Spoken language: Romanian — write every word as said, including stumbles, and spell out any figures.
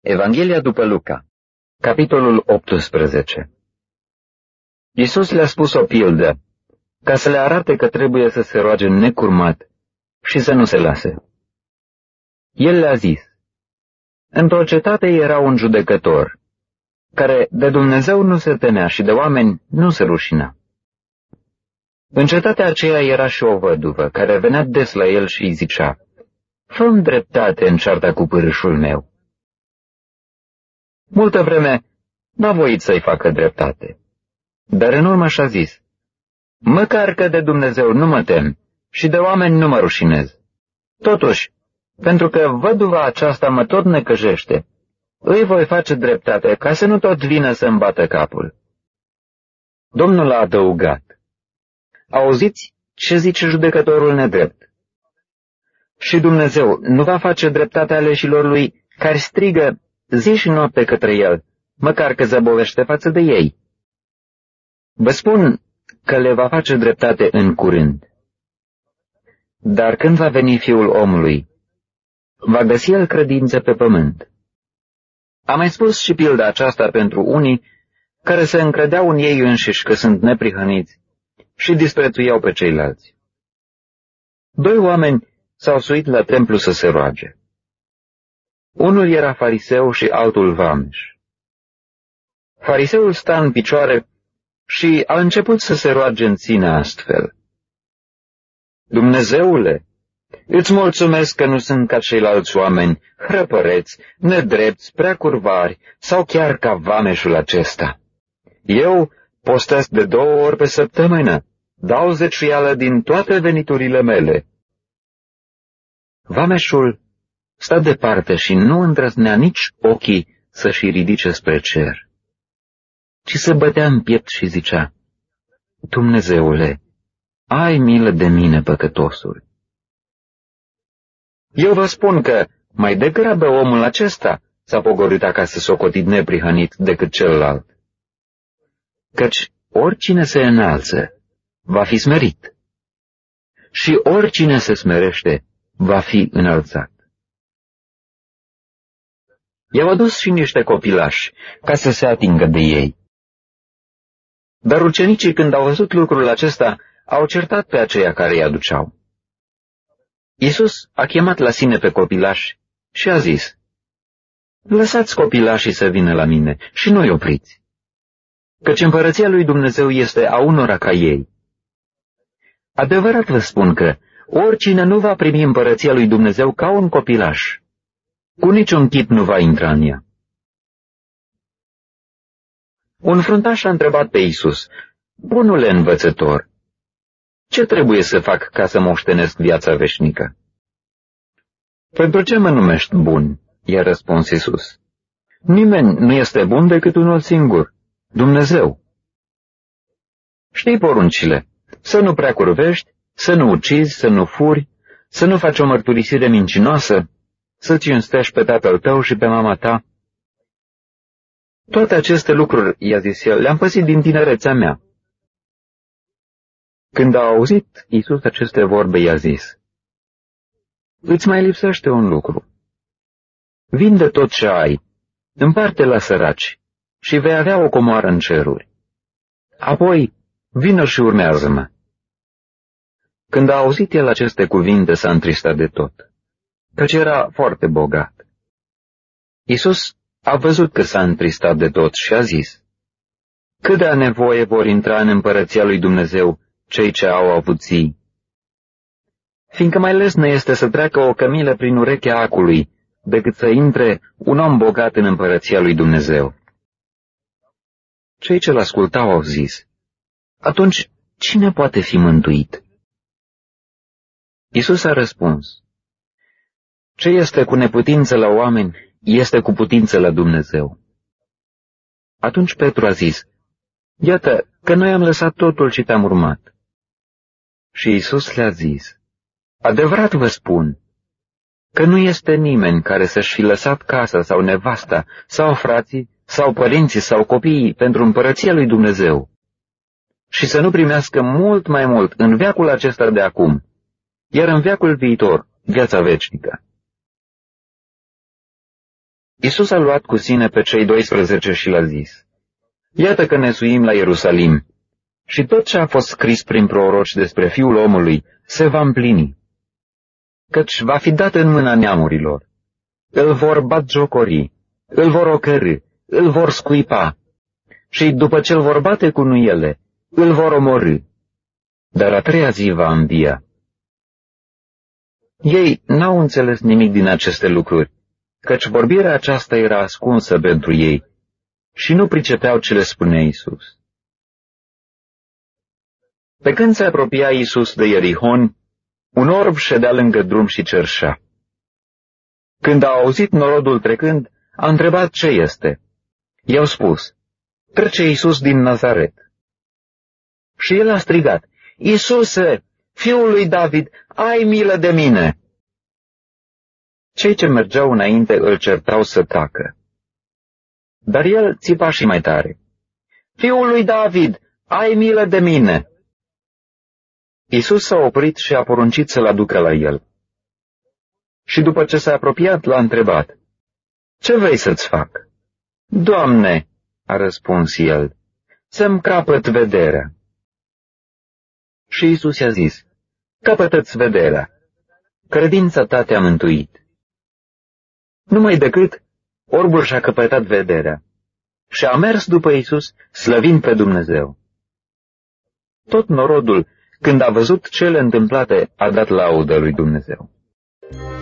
Evanghelia după Luca, capitolul optsprezece. Iisus le-a spus o pildă, ca să le arate că trebuie să se roage necurmat și să nu se lase. El le-a zis, într-o cetate era un judecător, care de Dumnezeu nu se temea și de oameni nu se rușina. În cetatea aceea era și o văduvă, care venea des la el și îi zicea, fă-mi dreptate în cearta cu pârâșul meu. Multă vreme n-a voit să-i facă dreptate, dar în urmă și-a zis, măcar că de Dumnezeu nu mă tem și de oameni nu mă rușinez. Totuși, pentru că văduva aceasta mă tot necăjește, îi voi face dreptate ca să nu tot vină să-mi bată capul. Domnul a adăugat, auziți ce zice judecătorul nedrept? Și Dumnezeu nu va face dreptate aleșilor lui care strigă zi și noapte către el, măcar că zăbovește față de ei. Vă spun că le va face dreptate în curând. Dar când va veni Fiul omului, va găsi el credință pe pământ. Am mai spus și pilda aceasta pentru unii care se încredeau în ei înșiși că sunt neprihăniți și disprețuiau pe ceilalți. Doi oameni s-au suit la templu să se roage. Unul era fariseu și altul vameș. Fariseul sta în picioare și a început să se roage în sine astfel. Dumnezeule, îți mulțumesc că nu sunt ca ceilalți oameni, hrăpăreți, nedrepți, prea curvari sau chiar ca vameșul acesta. Eu postesc de două ori pe săptămână, dau zeciuială din toate veniturile mele. Vameșul sta departe și nu îndrăznea nici ochii să-și ridice spre cer, ci se bătea în piept și zicea, Dumnezeule, ai milă de mine, păcătosul. Eu vă spun că mai degrabă omul acesta s-a pogorât acasă socotit neprihănit decât celălalt. Căci oricine se înalță va fi smerit și oricine se smerește va fi înălțat. I-au adus și niște copilași ca să se atingă de ei. Dar ucenicii, când au văzut lucrul acesta, au certat pe aceia care îi aduceau. Iisus a chemat la sine pe copilași și a zis, lăsați copilașii să vină la mine și nu-i opriți, căci împărăția lui Dumnezeu este a unora ca ei. Adevărat vă spun că oricine nu va primi împărăția lui Dumnezeu ca un copilaș, cu niciun chip nu va intra în ea. Un fruntaș a întrebat pe Iisus, bunule învățător, ce trebuie să fac ca să moștenesc viața veșnică? Pentru ce mă numești bun? I-a răspuns Iisus. Nimeni nu este bun decât unul singur, Dumnezeu. Știi poruncile, să nu prea curvești, să nu ucizi, să nu furi, să nu faci o mărturisire mincinoasă, să cinstești pe tatăl tău și pe mama ta. Toate aceste lucruri, i-a zis el, le-am păzit din tinerețea mea. Când a auzit Iisus aceste vorbe, i-a zis, îți mai lipsește un lucru. Vinde tot ce ai, împarte la săraci și vei avea o comoară în ceruri. Apoi, vină și urmează-mă. Când a auzit el aceste cuvinte, s-a întristat de tot, căci era foarte bogat. Iisus a văzut că s-a întristat de tot și a zis, cât de nevoie vor intra în împărăția lui Dumnezeu cei ce au avuții. Fiindcă mai lesne este să treacă o cămilă prin urechea acului, decât să intre un om bogat în împărăția lui Dumnezeu. Cei ce l-ascultau au zis, atunci cine poate fi mântuit? Iisus a răspuns, ce este cu neputință la oameni, este cu putință la Dumnezeu. Atunci Petru a zis, iată că noi am lăsat totul și te-am urmat. Și Iisus le-a zis, adevărat vă spun, că nu este nimeni care să-și fi lăsat casa sau nevasta, sau frații, sau părinții, sau copiii pentru împărăția lui Dumnezeu și să nu primească mult mai mult în veacul acesta de acum, iar în veacul viitor viața veșnică. Iisus a luat cu sine pe cei doisprezece și le-a zis: Iată că ne suim la Ierusalim și tot ce a fost scris prin proroci despre Fiul omului se va împlini. Căci va fi dat în mâna neamurilor. Îl vor batjocori, îl vor ocărî, îl vor scuipa și după ce îl vor bate cu nuiele, îl vor omorî. Dar a treia zi va învia. Ei n-au înțeles nimic din aceste lucruri, căci vorbirea aceasta era ascunsă pentru ei și nu pricepeau ce le spunea Iisus. Pe când se apropia Iisus de Ierihon, un orb ședea lângă drum și cerșea. Când a auzit norodul trecând, a întrebat ce este. I-au spus: Trece Iisus din Nazaret. Și el a strigat: Iisuse, Fiul lui David, ai milă de mine! Cei ce mergeau înainte îl certau să tacă. Dar el țipa și mai tare: Fiul lui David, ai milă de mine! Iisus s-a oprit și a poruncit să-l aducă la el. Și după ce s-a apropiat, l-a întrebat: Ce vrei să-ți fac? Doamne, a răspuns el, să-mi capăt vederea. Și Iisus i-a zis: Capătă-ți vederea, credința ta te-a mântuit. Numai decât, orbul și-a căpătat vederea și a mers după Iisus, slăvind pe Dumnezeu. Tot norodul, când a văzut cele întâmplate, a dat laudă lui Dumnezeu.